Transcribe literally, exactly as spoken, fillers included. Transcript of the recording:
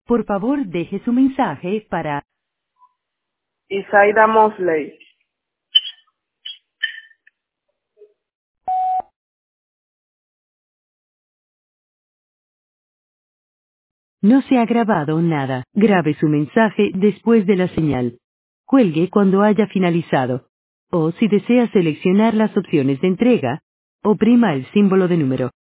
Por favor, deje su mensaje para... Isaida Mosley. No se ha grabado nada. Grabe su mensaje después de la señal. Cuelgue cuando haya finalizado. O si desea seleccionar las opciones de entrega, oprima el símbolo de número.